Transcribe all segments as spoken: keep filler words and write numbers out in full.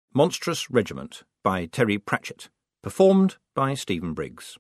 Monstrous Regiment by Terry Pratchett, performed by Stephen Briggs.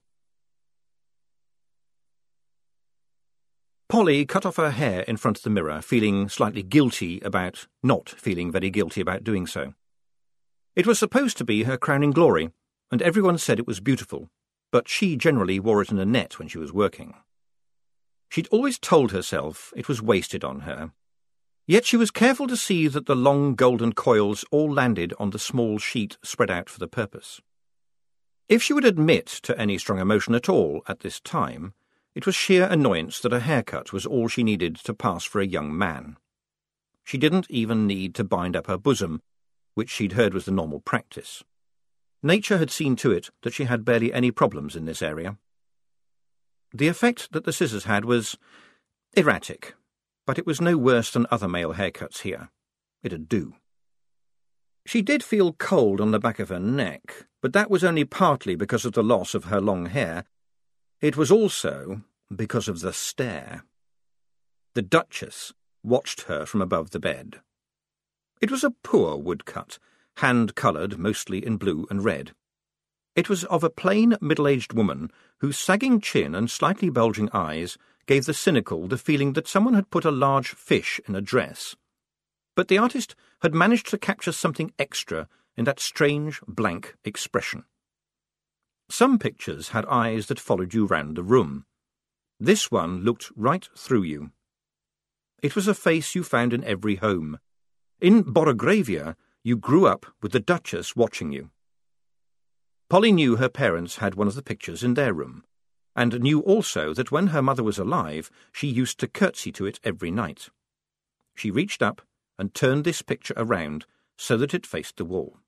Polly cut off her hair in front of the mirror, feeling slightly guilty about not feeling very guilty about doing so. It was supposed to be her crowning glory, and everyone said it was beautiful, but she generally wore it in a net when she was working. She'd always told herself it was wasted on her, yet she was careful to see that the long golden coils all landed on the small sheet spread out for the purpose. If she would admit to any strong emotion at all at this time, it was sheer annoyance that a haircut was all she needed to pass for a young man. She didn't even need to bind up her bosom, which she'd heard was the normal practice. Nature had seen to it that she had barely any problems in this area. The effect that the scissors had was erratic, but it was no worse than other male haircuts here. It'd do. She did feel cold on the back of her neck, but that was only partly because of the loss of her long hair. It was also because of the stare. The Duchess watched her from above the bed. It was a poor woodcut, hand-coloured mostly in blue and red. It was of a plain, middle-aged woman whose sagging chin and slightly bulging eyes gave the cynical the feeling that someone had put a large fish in a dress. But the artist had managed to capture something extra in that strange, blank expression. Some pictures had eyes that followed you round the room. This one looked right through you. It was a face you found in every home. In Borogravia, you grew up with the Duchess watching you. Polly knew her parents had one of the pictures in their room, and knew also that when her mother was alive, she used to curtsy to it every night. She reached up and turned this picture around so that it faced the wall.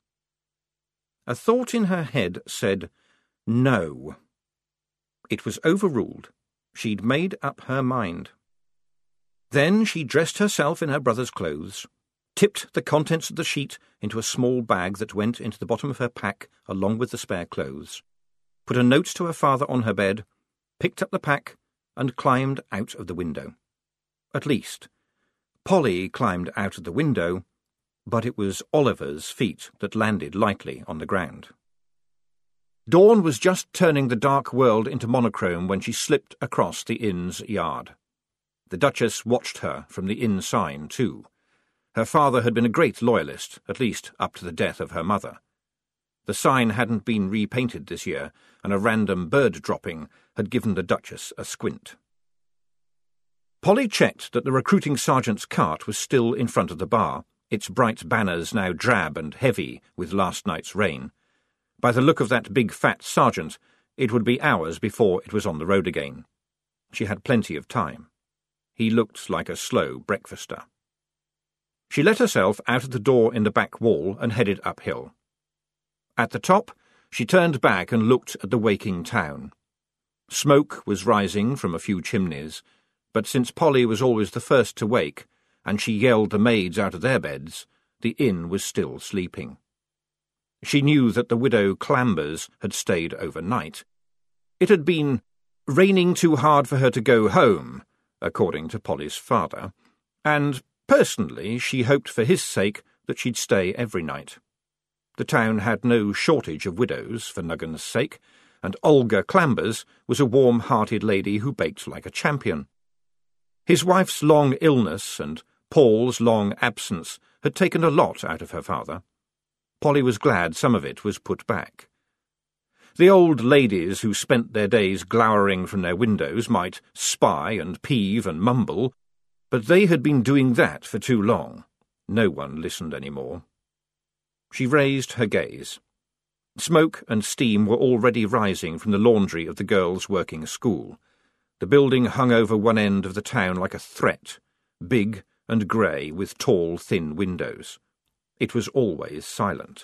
A thought in her head said, no. It was overruled. She'd made up her mind. Then she dressed herself in her brother's clothes, tipped the contents of the sheet into a small bag that went into the bottom of her pack along with the spare clothes, put a note to her father on her bed, picked up the pack, and climbed out of the window. At least, Polly climbed out of the window, but it was Oliver's feet that landed lightly on the ground. Dawn was just turning the dark world into monochrome when she slipped across the inn's yard. The Duchess watched her from the inn sign, too. Her father had been a great loyalist, at least up to the death of her mother. The sign hadn't been repainted this year, and a random bird dropping had given the Duchess a squint. Polly checked that the recruiting sergeant's cart was still in front of the bar, its bright banners now drab and heavy with last night's rain. By the look of that big fat sergeant, it would be hours before it was on the road again. She had plenty of time. He looked like a slow breakfaster. She let herself out of the door in the back wall and headed uphill. At the top, she turned back and looked at the waking town. Smoke was rising from a few chimneys, but since Polly was always the first to wake, and she yelled the maids out of their beds, the inn was still sleeping. She knew that the widow Clambers had stayed overnight. It had been raining too hard for her to go home, according to Polly's father, and personally she hoped for his sake that she'd stay every night. The town had no shortage of widows for Nuggan's sake, and Olga Clambers was a warm-hearted lady who baked like a champion. His wife's long illness and Paul's long absence had taken a lot out of her father. Polly was glad some of it was put back. The old ladies who spent their days glowering from their windows might spy and peeve and mumble, but they had been doing that for too long. No one listened any more. She raised her gaze. Smoke and steam were already rising from the laundry of the girls' working school. The building hung over one end of the town like a threat, big and grey with tall, thin windows. It was always silent.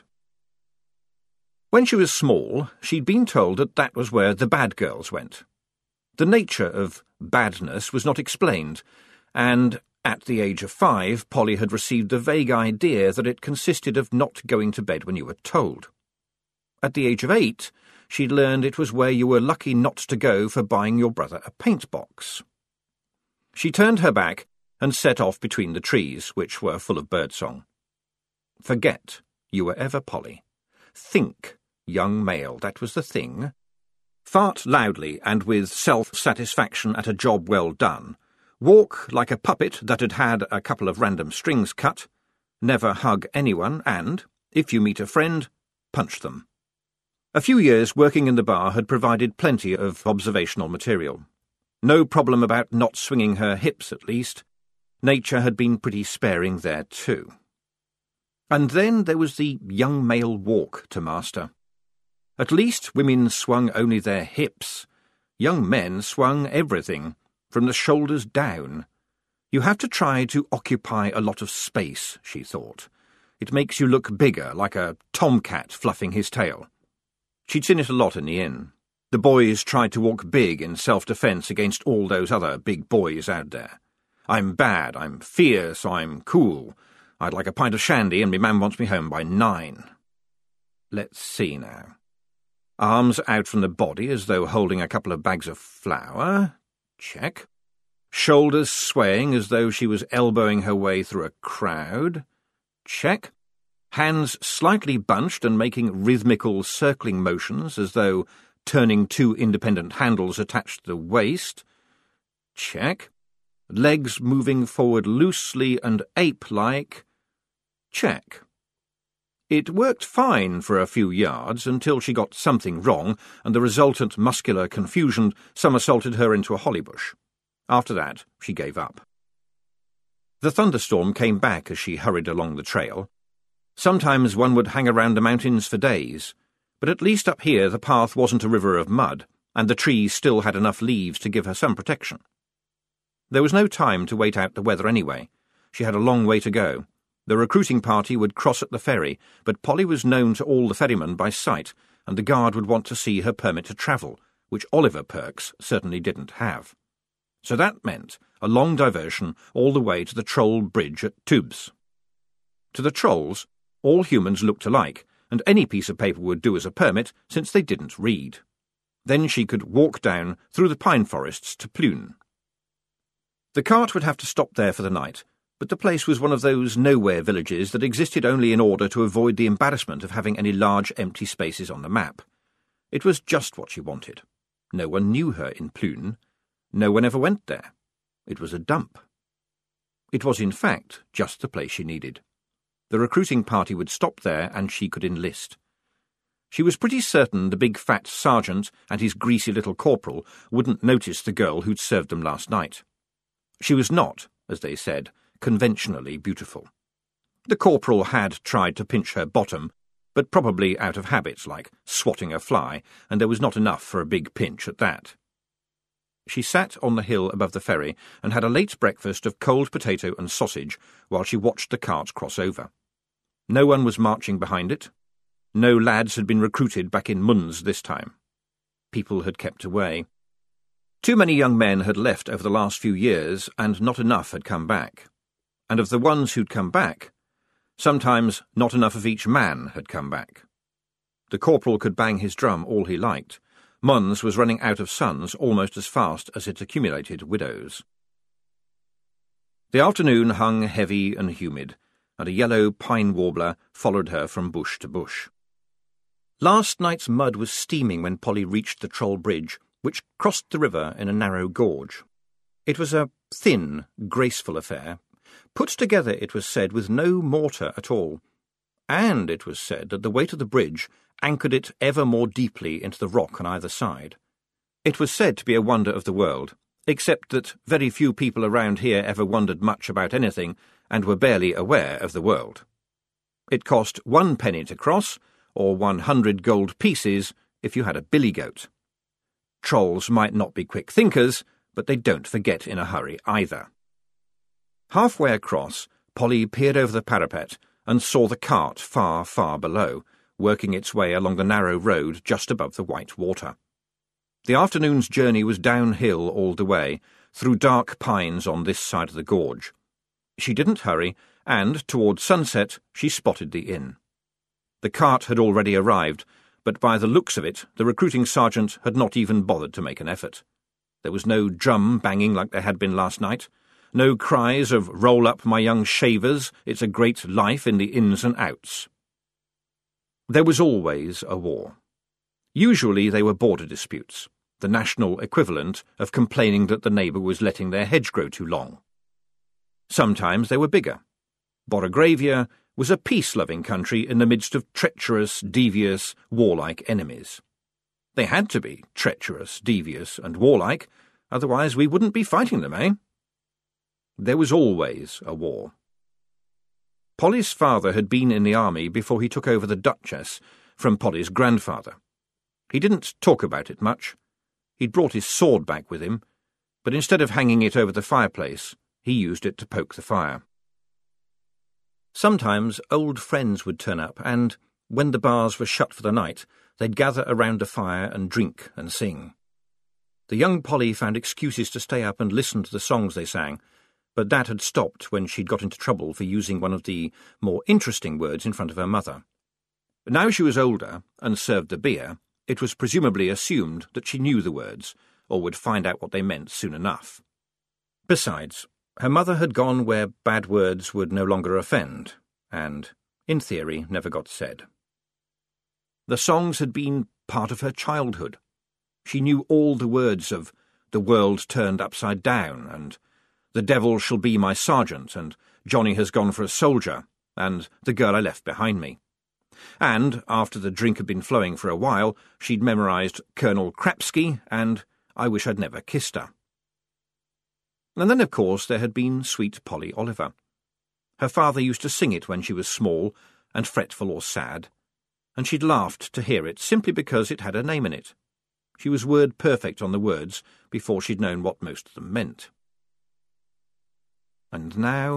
When she was small, she'd been told that that was where the bad girls went. The nature of badness was not explained, and at the age of five, Polly had received the vague idea that it consisted of not going to bed when you were told. At the age of eight, she'd learned it was where you were lucky not to go for buying your brother a paint box. She turned her back and set off between the trees, which were full of birdsong. Forget, You were ever Polly. Think, young male, that was the thing. Fart loudly and with self-satisfaction at a job well done. Walk like a puppet that had had a couple of random strings cut. Never hug anyone and, if you meet a friend, punch them. A few years working in the bar had provided plenty of observational material. No problem about not swinging her hips, at least. Nature had been pretty sparing there, too. And then there was the young male walk to master. At least women swung only their hips. Young men swung everything, from the shoulders down. You have to try to occupy a lot of space, she thought. It makes you look bigger, like a tomcat fluffing his tail. She'd seen it a lot in the inn. The boys tried to walk big in self-defence against all those other big boys out there. I'm bad, I'm fierce, I'm cool. I'd like a pint of shandy and me man wants me home by nine. Let's see now. Arms out from the body as though holding a couple of bags of flour. Check. Shoulders swaying as though she was elbowing her way through a crowd. Check. Hands slightly bunched and making rhythmical circling motions as though turning two independent handles attached to the waist. Check. Legs moving forward loosely and ape-like. Check. It worked fine for a few yards until she got something wrong and the resultant muscular confusion somersaulted her into a holly bush. After that, she gave up. The thunderstorm came back as she hurried along the trail. Sometimes one would hang around the mountains for days, but at least up here the path wasn't a river of mud, and the trees still had enough leaves to give her some protection. There was no time to wait out the weather anyway. She had a long way to go. The recruiting party would cross at the ferry, but Polly was known to all the ferrymen by sight, and the guard would want to see her permit to travel, which Oliver Perks certainly didn't have. So that meant a long diversion all the way to the Troll Bridge at Tubes. To the trolls, all humans looked alike, and any piece of paper would do as a permit, since they didn't read. Then she could walk down through the pine forests to Plune. The cart would have to stop there for the night, but the place was one of those nowhere villages that existed only in order to avoid the embarrassment of having any large empty spaces on the map. It was just what she wanted. No one knew her in Plune. No one ever went there. It was a dump. It was, in fact, just the place she needed. The recruiting party would stop there and she could enlist. She was pretty certain the big fat sergeant and his greasy little corporal wouldn't notice the girl who'd served them last night. She was not, as they said, conventionally beautiful. The corporal had tried to pinch her bottom, but probably out of habit, like swatting a fly, and there was not enough for a big pinch at that. She sat on the hill above the ferry and had a late breakfast of cold potato and sausage while she watched the cart cross over. No one was marching behind it. No lads had been recruited back in Munz this time. People had kept away. Too many young men had left over the last few years, and not enough had come back. And of the ones who'd come back, sometimes not enough of each man had come back. The corporal could bang his drum all he liked. Munz was running out of sons almost as fast as it accumulated widows. The afternoon hung heavy and humid, and a yellow pine warbler followed her from bush to bush. Last night's mud was steaming when Polly reached the Troll Bridge, which crossed the river in a narrow gorge. It was a thin, graceful affair, put together, it was said, with no mortar at all, and it was said that the weight of the bridge anchored it ever more deeply into the rock on either side. It was said to be a wonder of the world, except that very few people around here ever wondered much about anything and were barely aware of the world. It cost one penny to cross, or one hundred gold pieces if you had a billy goat. Trolls might not be quick thinkers, but they don't forget in a hurry either. Halfway across, Polly peered over the parapet and saw the cart far, far below, working its way along the narrow road just above the white water. The afternoon's journey was downhill all the way, through dark pines on this side of the gorge. She didn't hurry, and, toward sunset, she spotted the inn. The cart had already arrived, but by the looks of it, the recruiting sergeant had not even bothered to make an effort. There was no drum banging like there had been last night, no cries of "Roll up, my young shavers, it's a great life in the ins and outs." There was always a war. Usually they were border disputes, the national equivalent of complaining that the neighbour was letting their hedge grow too long. Sometimes they were bigger. Borogravia was a peace-loving country in the midst of treacherous, devious, warlike enemies. They had to be treacherous, devious, and warlike, otherwise we wouldn't be fighting them, eh? There was always a war. Polly's father had been in the army before he took over the Duchess from Polly's grandfather. He didn't talk about it much. He'd brought his sword back with him, but instead of hanging it over the fireplace, he used it to poke the fire. Sometimes old friends would turn up, and, when the bars were shut for the night, they'd gather around the fire and drink and sing. The young Polly found excuses to stay up and listen to the songs they sang, but that had stopped when she'd got into trouble for using one of the more interesting words in front of her mother. Now she was older and served the beer, it was presumably assumed that she knew the words, or would find out what they meant soon enough. Besides, her mother had gone where bad words would no longer offend, and, in theory, never got said. The songs had been part of her childhood. She knew all the words of "The World Turned Upside Down" and "The Devil Shall Be My Sergeant" and "Johnny Has Gone for a Soldier" and "The Girl I Left Behind Me." And, after the drink had been flowing for a while, she'd memorised "Colonel Krapsky" and "I Wish I'd Never Kissed Her." And then, of course, there had been sweet Polly Oliver. Her father used to sing it when she was small and fretful or sad, and she'd laughed to hear it simply because it had a name in it. She was word perfect on the words before she'd known what most of them meant. And now...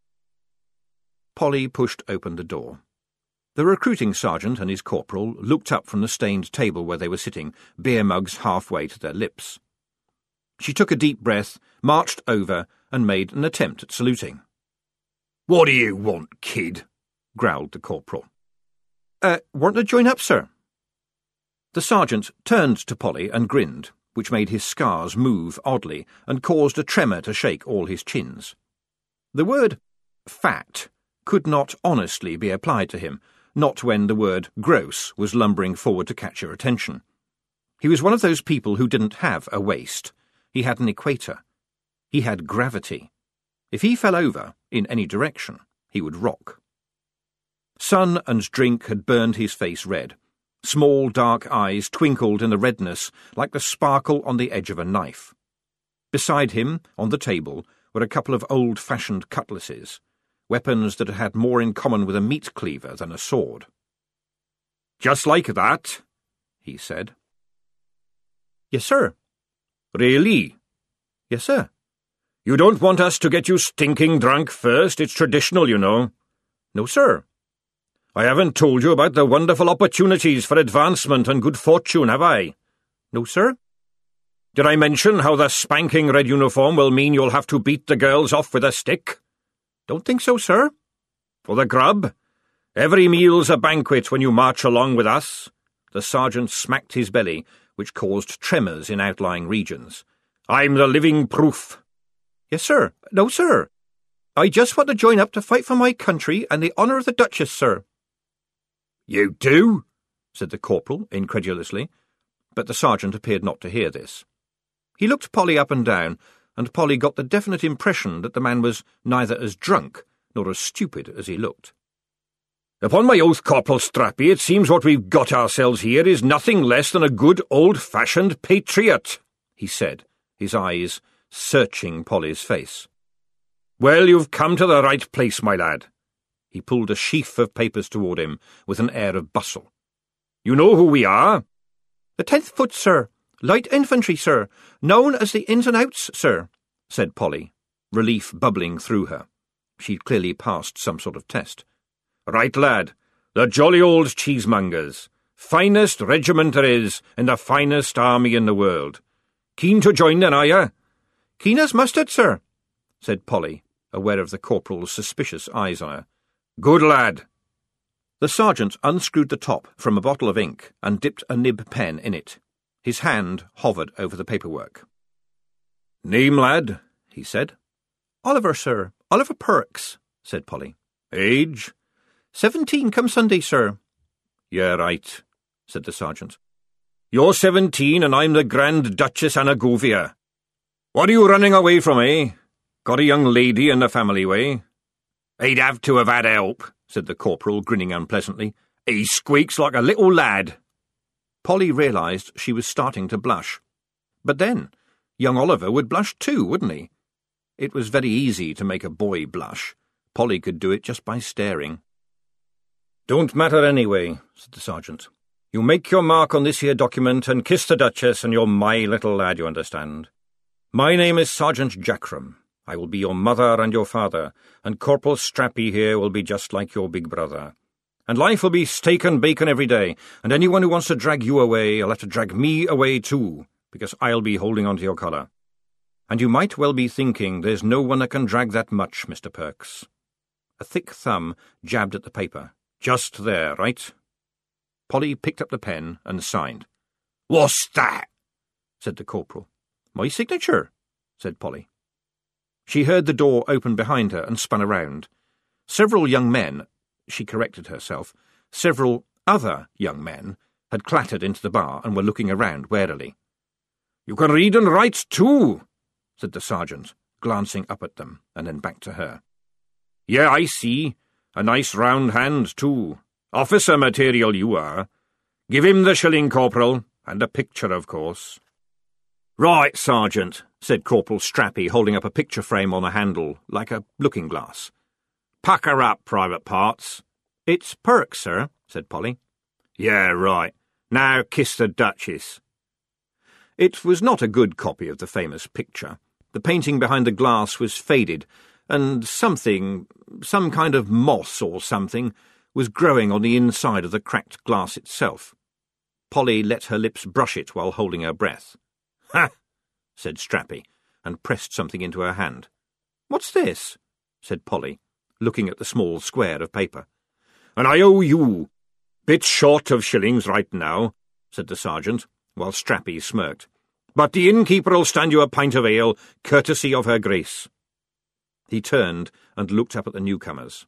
Polly pushed open the door. The recruiting sergeant and his corporal looked up from the stained table where they were sitting, beer mugs halfway to their lips. She took a deep breath, marched over, and made an attempt at saluting. "What do you want, kid?" growled the corporal. Uh, want to join up, sir?" The sergeant turned to Polly and grinned, which made his scars move oddly and caused a tremor to shake all his chins. The word "fat" could not honestly be applied to him, not when the word "gross" was lumbering forward to catch her attention. He was one of those people who didn't have a waist. He had an equator. He had gravity. If he fell over, in any direction, he would rock. Sun and drink had burned his face red. Small, dark eyes twinkled in the redness like the sparkle on the edge of a knife. Beside him, on the table, were a couple of old-fashioned cutlasses, weapons that had more in common with a meat cleaver than a sword. "Just like that?" he said. "Yes, sir." "Really?" "Yes, sir." "You don't want us to get you stinking drunk first? It's traditional, you know." "No, sir." "I haven't told you about the wonderful opportunities for advancement and good fortune, have I?" "No, sir." "Did I mention how the spanking red uniform will mean you'll have to beat the girls off with a stick?" "Don't think so, sir." "For the grub? Every meal's a banquet when you march along with us." The sergeant smacked his belly, which caused tremors in outlying regions. "I'm the living proof." "Yes, sir." "No, sir. I just want to join up to fight for my country and the honour of the Duchess, sir." "You do?" said the corporal incredulously, but the sergeant appeared not to hear this. He looked Polly up and down, and Polly got the definite impression that the man was neither as drunk nor as stupid as he looked. "Upon my oath, Corporal Strappy, it seems what we've got ourselves here is nothing less than a good old-fashioned patriot," he said, his eyes searching Polly's face. "Well, you've come to the right place, my lad." He pulled a sheaf of papers toward him with an air of bustle. "You know who we are?" "The tenth Foot, sir. Light infantry, sir. Known as the Ins and Outs, sir," said Polly, relief bubbling through her. She'd clearly passed some sort of test. "Right, lad. The jolly old cheesemongers. Finest regiment there is, and the finest army in the world. Keen to join then, are you?" "Keen as mustard, sir," said Polly, aware of the corporal's suspicious eyes on her. "Good lad." The sergeant unscrewed the top from a bottle of ink and dipped a nib pen in it. His hand hovered over the paperwork. "Name, lad?" he said. "Oliver, sir. Oliver Perks," said Polly. "Age?" "Seventeen come Sunday, sir." Yeah, right, said the sergeant. You're seventeen and I'm the Grand Duchess Anagovia. What are you running away from, eh? Got a young lady in the family way? He'd have to have had help, said the corporal, grinning unpleasantly. He squeaks like a little lad. Polly realised she was starting to blush. But then, young Oliver would blush too, wouldn't he? It was very easy to make a boy blush. Polly could do it just by staring. Don't matter anyway, said the sergeant. You make your mark on this here document and kiss the Duchess and you're my little lad, you understand. My name is Sergeant Jackram. I will be your mother and your father, and Corporal Strappy here will be just like your big brother. And life will be steak and bacon every day, and anyone who wants to drag you away will have to drag me away too, because I'll be holding on to your collar. And you might well be thinking there's no one that can drag that much, Mister Perks. A thick thumb jabbed at the paper. Just there, right? Polly picked up the pen and signed. What's that? Said the corporal. My signature, said Polly. She heard the door open behind her and spun around. Several young men, she corrected herself, several other young men had clattered into the bar and were looking around warily. You can read and write too, said the sergeant, glancing up at them and then back to her. Yeah, I see. A nice round hand too. Officer material you are. Give him the shilling, Corporal, and a picture, of course. Right, Sergeant, said Corporal Strappy, holding up a picture frame on a handle, like a looking-glass. Pack her up, Private Parts. It's Perks, sir, said Polly. Yeah, right. Now kiss the Duchess. It was not a good copy of the famous picture. The painting behind the glass was faded, and something, some kind of moss or something, was growing on the inside of the cracked glass itself. Polly let her lips brush it while holding her breath. Ha! Said Strappy, and pressed something into her hand. What's this? Said Polly, looking at the small square of paper. And I owe you. Bit short of shillings right now, said the sergeant, while Strappy smirked. But the innkeeper'll stand you a pint of ale, courtesy of her grace. He turned and looked up at the newcomers.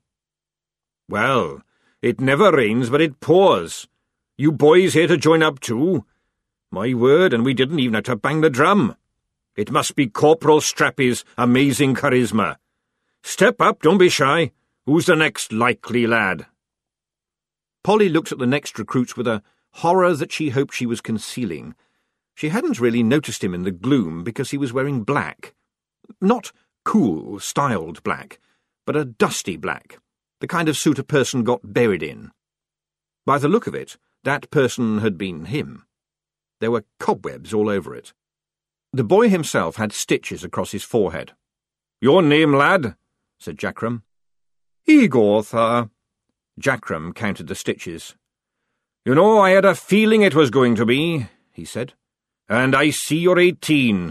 Well, it never rains but it pours. You boys here to join up too? My word, and we didn't even have to bang the drum. It must be Corporal Strappy's amazing charisma. Step up, don't be shy. Who's the next likely lad? Polly looked at the next recruit with a horror that she hoped she was concealing. She hadn't really noticed him in the gloom because he was wearing black. Not cool, styled black, but a dusty black, the kind of suit a person got buried in. By the look of it, that person had been him. There were cobwebs all over it. The boy himself had stitches across his forehead. Your name, lad? Said Jackram. Igor, sir. Jackram counted the stitches. You know, I had a feeling it was going to be, he said. And I see you're eighteen.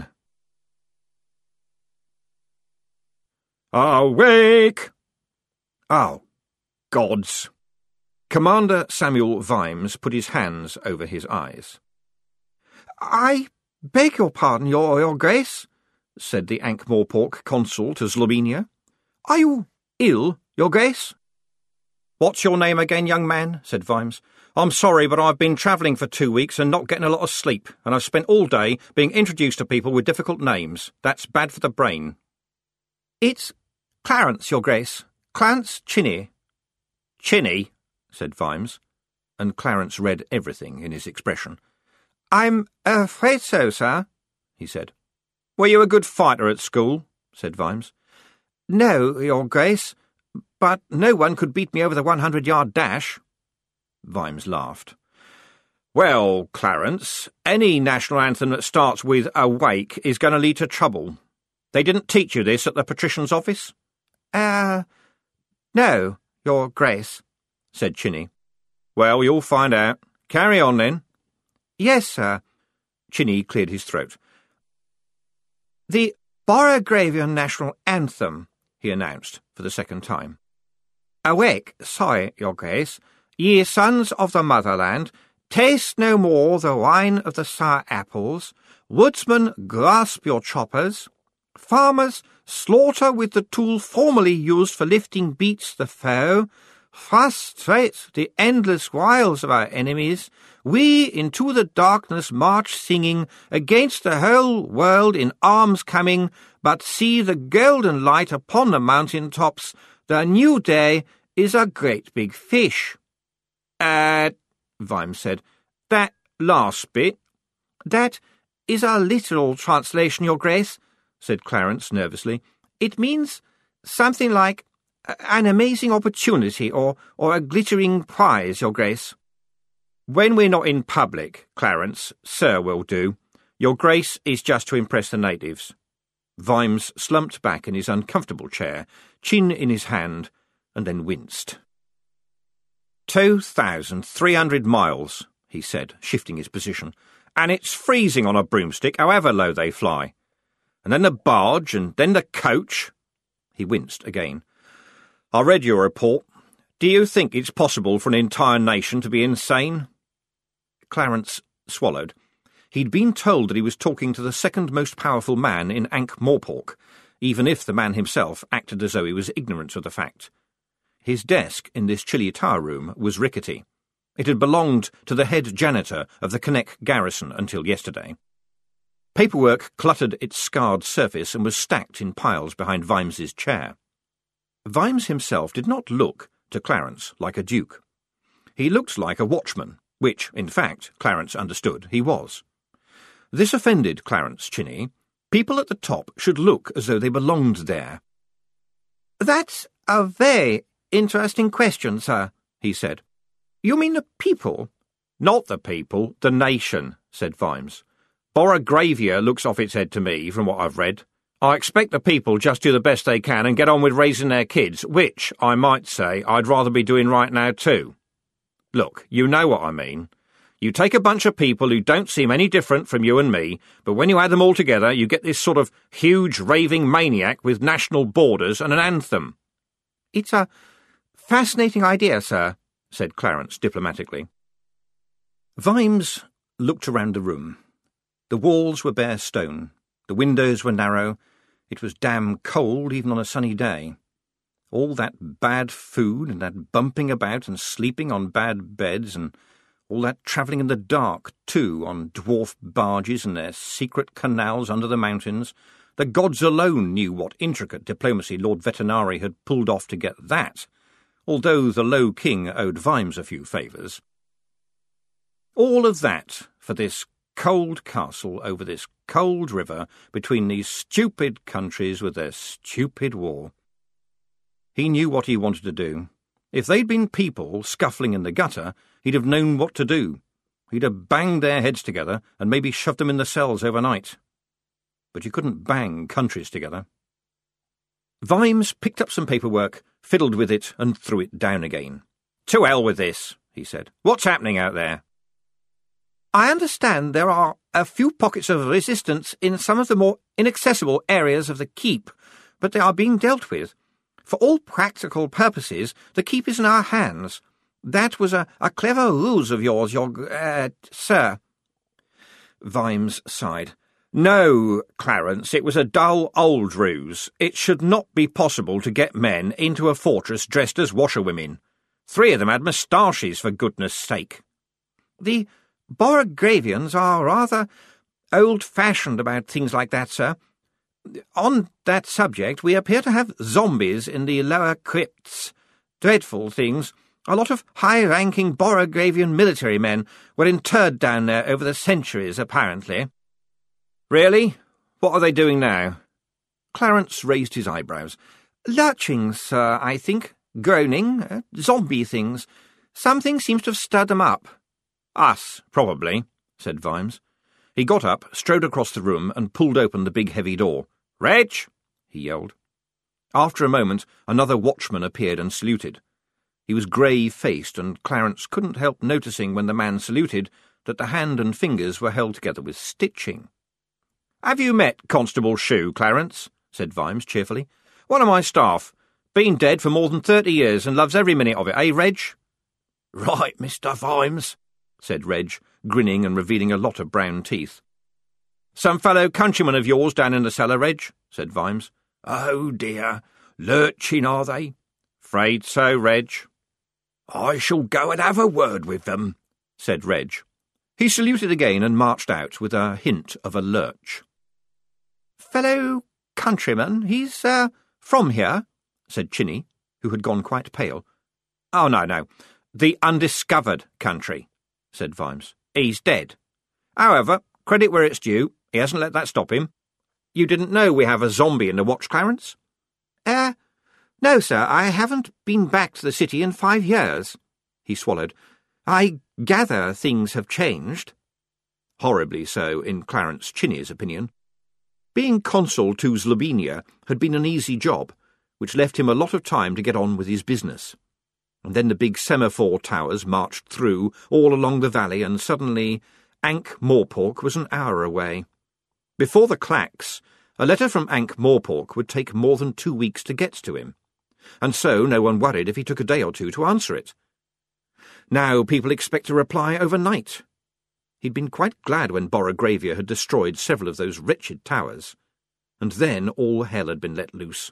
Awake! Oh, gods! Commander Samuel Vimes put his hands over his eyes. I beg your pardon, your, your grace, said the Ankh-Morpork consul to Zlobenia. Are you ill, your grace? What's your name again, young man? Said Vimes. I'm sorry, but I've been travelling for two weeks and not getting a lot of sleep, and I've spent all day being introduced to people with difficult names. That's bad for the brain. It's Clarence, your grace. Clarence Chinny. Chinny, said Vimes, and Clarence read everything in his expression. I'm afraid so, sir, he said. Were you a good fighter at school? Said Vimes. No, your grace, but no one could beat me over the one-hundred-yard dash. Vimes laughed. Well, Clarence, any national anthem that starts with awake is going to lead to trouble. They didn't teach you this at the patrician's office? Uh, no, your grace, said Chinny. Well, you'll find out. Carry on, then. Yes, sir. Chinny cleared his throat. The Borogravian national anthem, he announced for the second time. Awake, sorry, your grace, ye sons of the motherland, taste no more the wine of the sour apples, woodsmen grasp your choppers, farmers slaughter with the tool formerly used for lifting beats the foe, frustrate the endless wiles of our enemies, we into the darkness march singing, against the whole world in arms coming, but see the golden light upon the mountain tops, the new day is a great big fish. Uh, Vimes said, that last bit. That is a literal translation, Your Grace, said Clarence nervously. It means something like an amazing opportunity or, or a glittering prize, Your Grace. When we're not in public, Clarence, sir will do. Your Grace is just to impress the natives. Vimes slumped back in his uncomfortable chair, chin in his hand, and then winced. Two thousand three hundred miles, he said, shifting his position, and it's freezing on a broomstick, however low they fly. And then the barge, and then the coach. He winced again. I read your report. Do you think it's possible for an entire nation to be insane? Clarence swallowed. He'd been told that he was talking to the second most powerful man in Ankh-Morpork, even if the man himself acted as though he was ignorant of the fact. His desk in this chilly tower room was rickety. It had belonged to the head janitor of the Connect garrison until yesterday. Paperwork cluttered its scarred surface and was stacked in piles behind Vimes's chair. Vimes himself did not look, to Clarence, like a duke. He looked like a watchman, which, in fact, Clarence understood he was. This offended Clarence Chinney. People at the top should look as though they belonged there. That's a very interesting question, sir, he said. You mean the people? Not the people, the nation, said Vimes. Borogravia looks off its head to me, from what I've read. I expect the people just do the best they can and get on with raising their kids, which, I might say, I'd rather be doing right now too. Look, you know what I mean. You take a bunch of people who don't seem any different from you and me, but when you add them all together, you get this sort of huge raving maniac with national borders and an anthem. It's a fascinating idea, sir, said Clarence diplomatically. Vimes looked around the room. The walls were bare stone. The windows were narrow. It was damn cold even on a sunny day. All that bad food and that bumping about and sleeping on bad beds and all that travelling in the dark, too, on dwarf barges and their secret canals under the mountains. The gods alone knew what intricate diplomacy Lord Vetinari had pulled off to get that, although the Low King owed Vimes a few favours. All of that for this cold castle over this cold river between these stupid countries with their stupid war. He knew what he wanted to do. If they'd been people scuffling in the gutter, he'd have known what to do. He'd have banged their heads together and maybe shoved them in the cells overnight. But you couldn't bang countries together. Vimes picked up some paperwork, fiddled with it, and threw it down again. To hell with this, he said. What's happening out there? I understand there are a few pockets of resistance in some of the more inaccessible areas of the keep, but they are being dealt with. For all practical purposes, the keep is in our hands. That was a, a clever ruse of yours, your, uh, sir. Vimes sighed. No, Clarence, it was a dull old ruse. It should not be possible to get men into a fortress dressed as washerwomen. Three of them had moustaches, for goodness sake. The Borogravians are rather old-fashioned about things like that, sir. On that subject, we appear to have zombies in the lower crypts. Dreadful things. A lot of high-ranking Borogravian military men were interred down there over the centuries, apparently. Really? What are they doing now? Clarence raised his eyebrows. Lurching, sir, I think. Groaning. Uh, zombie things. Something seems to have stirred them up. Us, probably, said Vimes. He got up, strode across the room, and pulled open the big heavy door. Reg! He yelled. After a moment, another watchman appeared and saluted. He was grey-faced, and Clarence couldn't help noticing when the man saluted that the hand and fingers were held together with stitching. Have you met Constable Shue, Clarence? Said Vimes cheerfully. One of my staff. Been dead for more than thirty years and loves every minute of it, eh, Reg? Right, Mister Vimes, said Reg, grinning and revealing a lot of brown teeth. Some fellow countrymen of yours down in the cellar, Reg? Said Vimes. Oh, dear. Lurching, are they? Afraid so, Reg. "I shall go and have a word with them," said Reg. He saluted again and marched out with a hint of a lurch. "Fellow countryman, he's, uh, from here," said Chinny, who had gone quite pale. "Oh, no, no, the undiscovered country," said Vimes. "He's dead. However, credit where it's due, he hasn't let that stop him. You didn't know we have a zombie in the watch, Clarence?" Uh, no, sir, I haven't been back to the city in five years. He swallowed. "I gather things have changed." Horribly so, in Clarence Chinny's opinion. Being consul to Zlobenia had been an easy job, which left him a lot of time to get on with his business. And then the big semaphore towers marched through, all along the valley, and suddenly Ankh-Morpork was an hour away. Before the clacks, a letter from Ankh-Morpork would take more than two weeks to get to him, and so no one worried if he took a day or two to answer it. Now people expect a reply overnight. He'd been quite glad when Borogravia had destroyed several of those wretched towers, and then all hell had been let loose.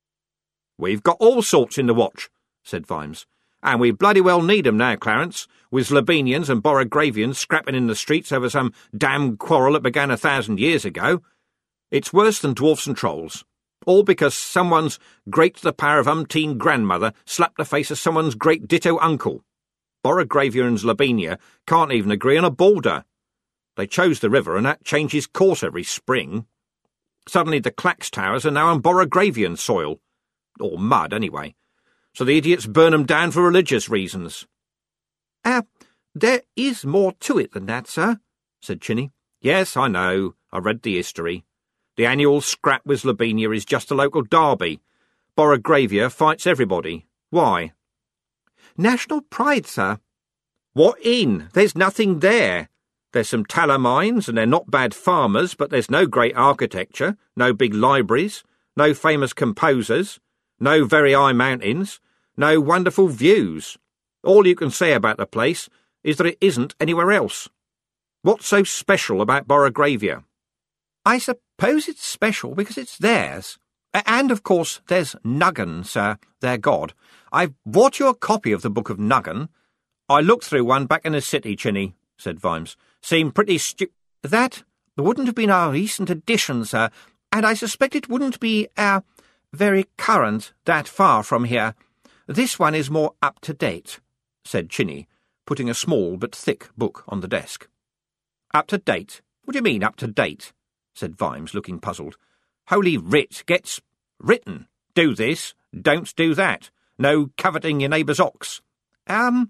"We've got all sorts in the watch," said Vimes, "and we bloody well need 'em now, Clarence, with Zlobenians and Borogravians scrapping in the streets over some damned quarrel that began a thousand years ago. It's worse than dwarfs and trolls, all because someone's great to the power of umpteen grandmother slapped the face of someone's great ditto uncle. Borogravia and Zlobenia can't even agree on a border. They chose the river, and that changes course every spring. Suddenly the Clacks towers are now on Borogravian soil, or mud anyway, so the idiots burn 'em down for religious reasons." "Ah, uh, there is more to it than that, sir," said Chinny. "Yes, I know. I read the history. The annual scrap with Zlobenia is just a local derby. Borogravia fights everybody. Why?" "National pride, sir." "What in? There's nothing there. There's some tallow mines, and they're not bad farmers, but there's no great architecture, no big libraries, no famous composers, no very high mountains, no wonderful views. All you can say about the place is that it isn't anywhere else. What's so special about Borogravia?" "I suppose it's special because it's theirs. And, of course, there's Nuggan, sir, their god. I've bought you a copy of the Book of Nuggan." "I looked through one back in the city, Chinny," said Vimes. "Seemed pretty stu—" "That wouldn't have been our recent edition, sir, and I suspect it wouldn't be, uh, very current that far from here. This one is more up-to-date," said Chinny, putting a small but thick book on the desk. "Up-to-date? What do you mean, up-to-date?" said Vimes, looking puzzled. "Holy writ gets written. Do this, don't do that. No coveting your neighbour's ox." Um,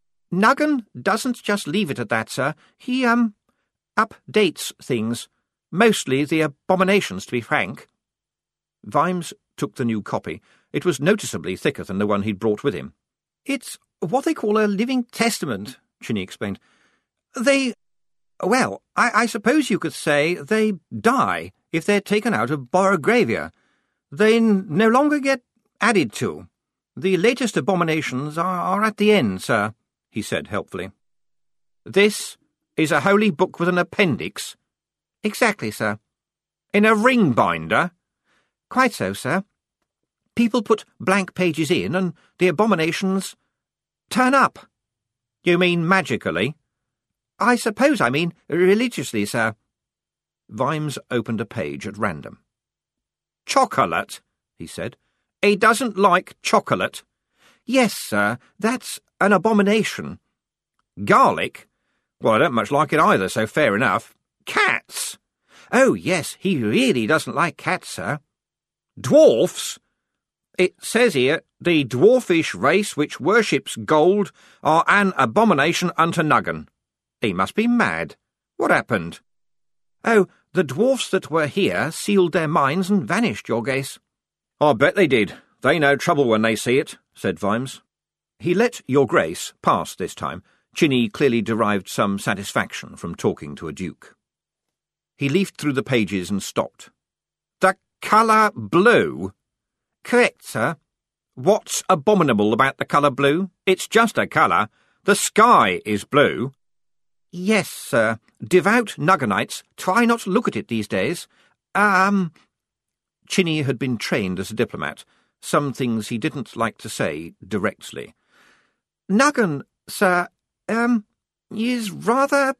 Nuggan doesn't just leave it at that, sir. He, um, updates things. Mostly the abominations, to be frank." Vimes took the new copy. It was noticeably thicker than the one he'd brought with him. "It's what they call a living testament," Chinny explained. "They... well, I, I suppose you could say they die if they're taken out of Borogravia. They n- no longer get added to. The latest abominations are, are at the end, sir," he said helpfully. "This is a holy book with an appendix?" "Exactly, sir." "In a ring binder?" "Quite so, sir. People put blank pages in, and the abominations turn up." "You mean magically?" "I suppose I mean religiously, sir." Vimes opened a page at random. "Chocolate," he said. "He doesn't like chocolate." "Yes, sir, that's an abomination." "Garlic? Well, I don't much like it either, so fair enough. Cats? Oh, yes, he really doesn't like cats, sir." "Dwarfs? It says here, the dwarfish race which worships gold are an abomination unto Nuggan. He must be mad. What happened?" "Oh, the dwarfs that were here sealed their minds and vanished, your Grace." "I bet they did. They know trouble when they see it," said Vimes. He let your Grace pass this time. Chinny clearly derived some satisfaction from talking to a duke. He leafed through the pages and stopped. "The colour blue?" "Correct, sir." "What's abominable about the colour blue? It's just a colour. The sky is blue." "Yes, sir. Devout Nugganites try not to look at it these days. Um... Chinny had been trained as a diplomat. Some things he didn't like to say directly. Nuggan, sir, um, is rather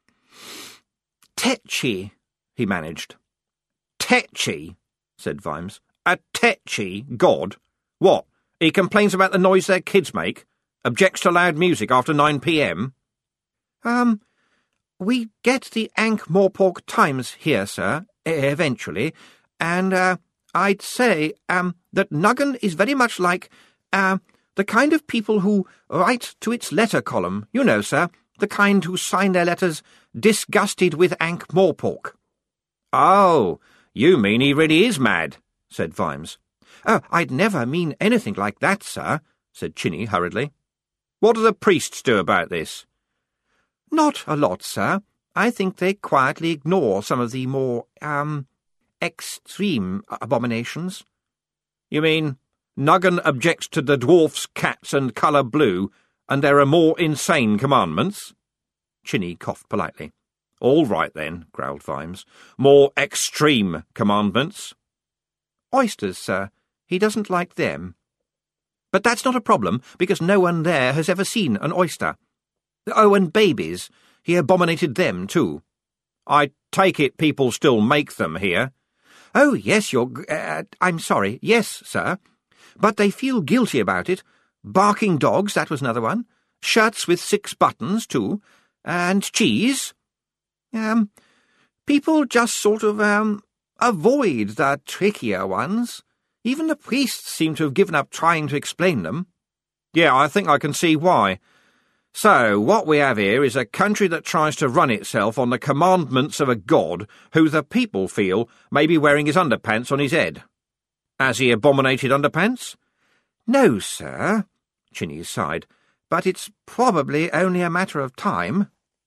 tetchy, he managed. Tetchy, said Vimes. A tetchy god? What, he complains about the noise their kids make? Objects to loud music after nine p m? Um, we get the Ankh-Morpork Times here, sir, eventually, and, uh, I'd say, um, that Nuggan is very much like, uh, the kind of people who write to its letter column, you know, sir, the kind who sign their letters, disgusted with Ankh-Morpork. Oh, you mean he really is mad, said Vimes. Oh, I'd never mean anything like that, sir, said Chinny hurriedly. What do the priests do about this? Not a lot, sir. I think they quietly ignore some of the more, um, extreme abominations. You mean Nuggan objects to the dwarfs' cats and colour blue, and there are more insane commandments? Chinny coughed politely. All right, then, growled Vimes. More extreme commandments? Oysters, sir. He doesn't like them. But that's not a problem, because no one there has ever seen an oyster. Oh, and babies. He abominated them, too. I take it people still make them here? Oh, yes, you're... Uh, I'm sorry. Yes, sir. But they feel guilty about it. Barking dogs, that was another one. Shirts with six buttons, too. And cheese. Um, people just sort of, um, avoid the trickier ones. Even the priests seem to have given up trying to explain them. Yeah, I think I can see why. So, what we have here is a country that tries to run itself on the commandments of a god who the people feel may be wearing his underpants on his head. Has he abominated underpants? No, sir, Chinny sighed, but it's probably only a matter of time.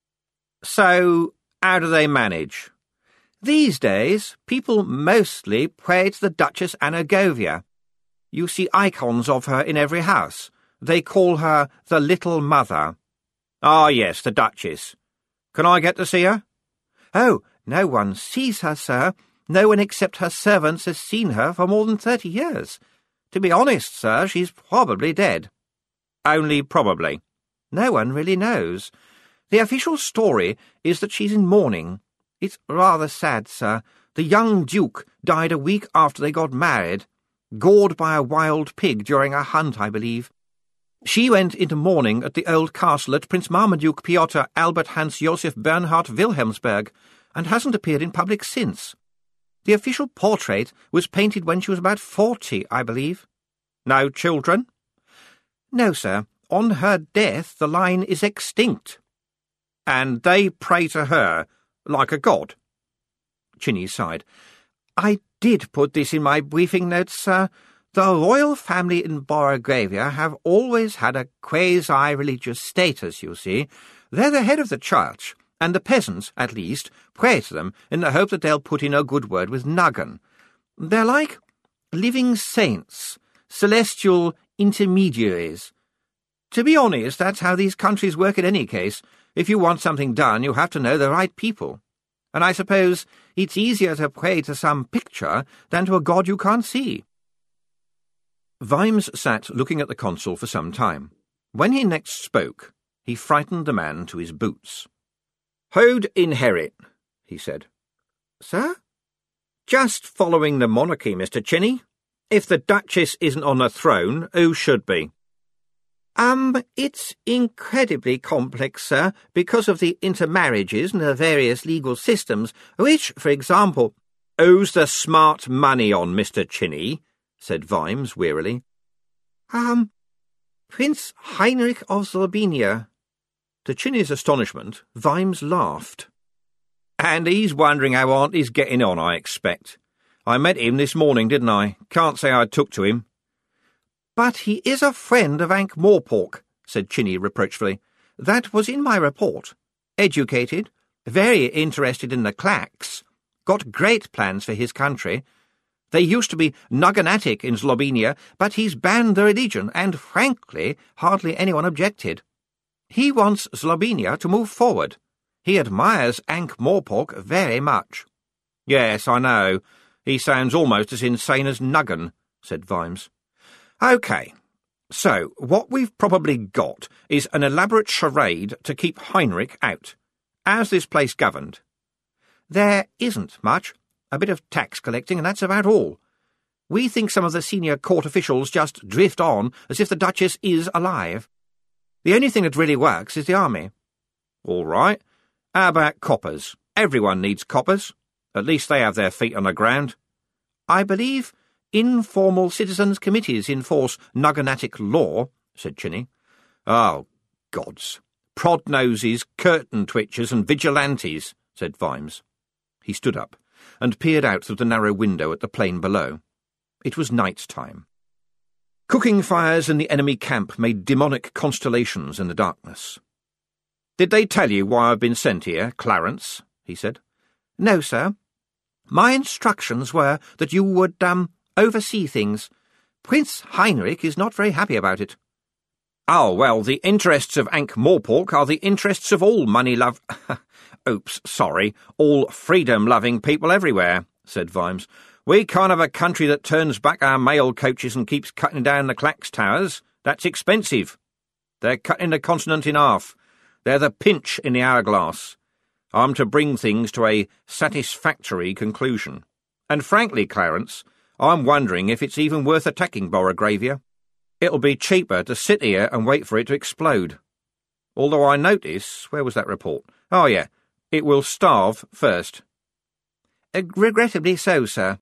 So, how do they manage? These days, people mostly pray to the Duchess Anagovia. You see icons of her in every house. They call her the Little Mother. Ah, yes, the Duchess. Can I get to see her? Oh, no one sees her, sir. No one except her servants has seen her for more than thirty years. To be honest, sir, she's probably dead. Only probably. No one really knows. The official story is that she's in mourning. It's rather sad, sir. The young Duke died a week after they got married, gored by a wild pig during a hunt, I believe. She went into mourning at the old castle at Prince Marmaduke Piotr Albert Hans Josef Bernhard Wilhelmsberg, and hasn't appeared in public since. The official portrait was painted when she was about forty, I believe. No children? No, sir. On her death, the line is extinct. And they pray to her like a god? Chinny sighed. I did put this in my briefing notes, sir. The royal family in Borogravia have always had a quasi-religious status, you see. They're the head of the church, and the peasants, at least, pray to them in the hope that they'll put in a good word with Nuggan. They're like living saints, celestial intermediaries. To be honest, that's how these countries work in any case. If you want something done, you have to know the right people. And I suppose it's easier to pray to some picture than to a god you can't see. Vimes sat looking at the consul for some time. When he next spoke, he frightened the man to his boots. "Who'd inherit?" he said. "Sir?" "Just following the monarchy, Mister Chinny. If the Duchess isn't on the throne, who should be?" Um, it's incredibly complex, sir, because of the intermarriages and the various legal systems, which, for example— "Who's the smart money on, Mister Chinny?" said Vimes wearily. Um, Prince Heinrich of Slovenia. To Chinny's astonishment, Vimes laughed. "And he's wondering how Auntie's getting on, I expect. I met him this morning, didn't I? Can't say I took to him." "But he is a friend of Ankh-Morpork," said Chinny reproachfully. "That was in my report. Educated, very interested in the clacks, got great plans for his country. They used to be Nugganatic in Slovenia, but he's banned the religion, and, frankly, hardly anyone objected. He wants Slovenia to move forward. He admires Ankh-Morpork very much." "Yes, I know. He sounds almost as insane as Nuggan," said Vimes. "OK, So, what we've probably got is an elaborate charade to keep Heinrich out. How's this place governed? There isn't much. A bit of tax collecting, and that's about all. We think some of the senior court officials just drift on as if the Duchess is alive. The only thing that really works is the army. All right. How about coppers? Everyone needs coppers. At least they have their feet on the ground. I believe informal citizens' committees enforce Nugganatic law, said Chinny. Oh, gods. Prod-noses, curtain-twitchers and vigilantes, said Vimes. He stood up and peered out through the narrow window at the plain below. It was night time. Cooking fires in the enemy camp made demonic constellations in the darkness. "Did they tell you why I've been sent here, Clarence?" he said. "No, sir. My instructions were that you would, um, oversee things. Prince Heinrich is not very happy about it." "Oh, well, the interests of Ankh-Morpork are the interests of all money-love— Oops, sorry, all freedom-loving people everywhere," said Vimes. "We can't have a country that turns back our mail coaches and keeps cutting down the Clacks Towers. That's expensive. They're cutting the continent in half. They're the pinch in the hourglass. I'm to bring things to a satisfactory conclusion. And frankly, Clarence, I'm wondering if it's even worth attacking Borogravia. It'll be cheaper to sit here and wait for it to explode. Although I notice— where was that report? Oh, yeah, it will starve first." "Regrettably so, sir.